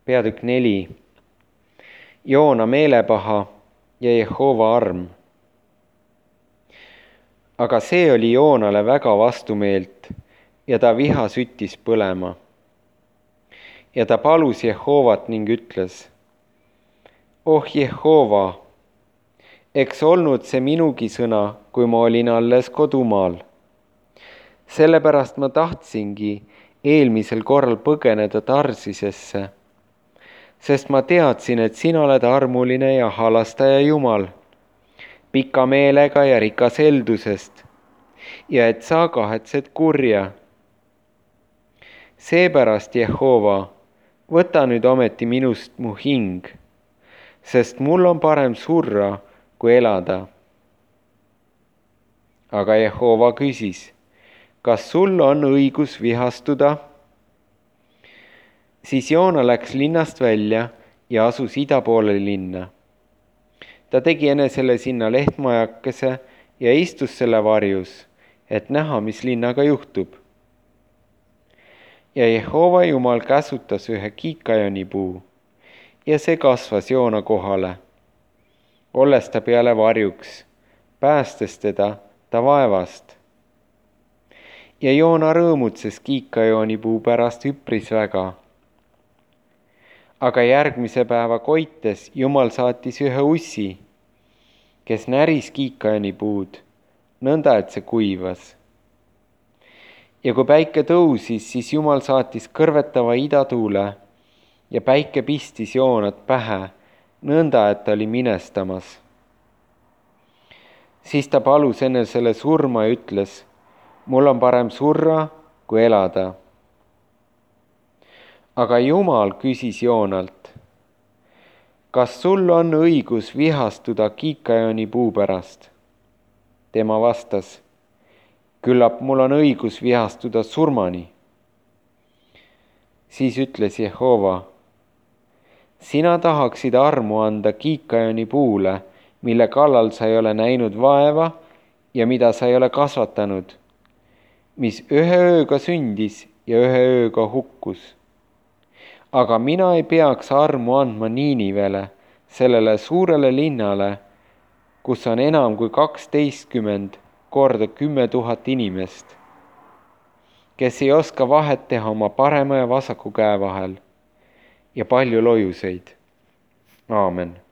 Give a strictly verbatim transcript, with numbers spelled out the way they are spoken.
peatükk neli. Joona meelepaha ja Jehova arm. Aga see oli Joonale väga vastumeelt ja ta viha süttis põlema. Ja ta palus Jehovat ning ütles: Oh Jehova, eks olnud see minugi sõna, kui ma olin alles kodumaal. Sellepärast ma tahtsingi eelmisel korral põgeneda Tarsisesse, sest ma teadsin, et sina oled armuline ja halastaja Jumal, pika meelega ja rikas heldusest, ja et sa kahetsed kurja. Seepärast, Jehova, võta nüüd ometi minust mu hing, sest mul on parem surra, kui elada. Aga Jehova küsis: kas sul on õigus vihastuda? Siis Joona läks linnast välja ja asus ida poole linna. Ta tegi enesele sinna lehtmajakese ja istus selle varjus, et näha, mis linnaga juhtub. Ja Jehova Jumal käsutas ühe kiikajonipuu ja see kasvas Joona kohale, olles ta peale varjuks, päästes teda ta vaevast. Ja Joona rõõmutses kiikajonipuu pärast üpris väga. Aga järgmise päeva koites Jumal saatis ühe ussi, kes näris kiikajonipuud, nõnda et see kuivas. Ja kui päike tõusis, siis Jumal saatis kõrvetava idatuule ja päike pistis Joonat pähe, nõnda et ta oli minestamas. Siis ta palus enesele surma ja ütles: mul on parem surra, kui elada. Aga Jumal küsis Joonalt: kas sul on õigus vihastuda kiikajonipuu pärast? Tema vastas: küllap mul on õigus vihastuda surmani. Siis ütles Jehova: sina tahaksid armu anda kiikajonipuule, mille kallal sa ei ole näinud vaeva ja mida sa ei ole kasvatanud, mis ühe ööga sündis ja ühe ööga hukkus. Aga mina ei peaks armu andma Niinivele, sellele suurele linnale, kus on enam kui kaksteistkümmend korda kümme tuhat inimest, kes ei oska vahet teha oma parema ja vasaku käe vahel ja palju lojuseid. Aamen.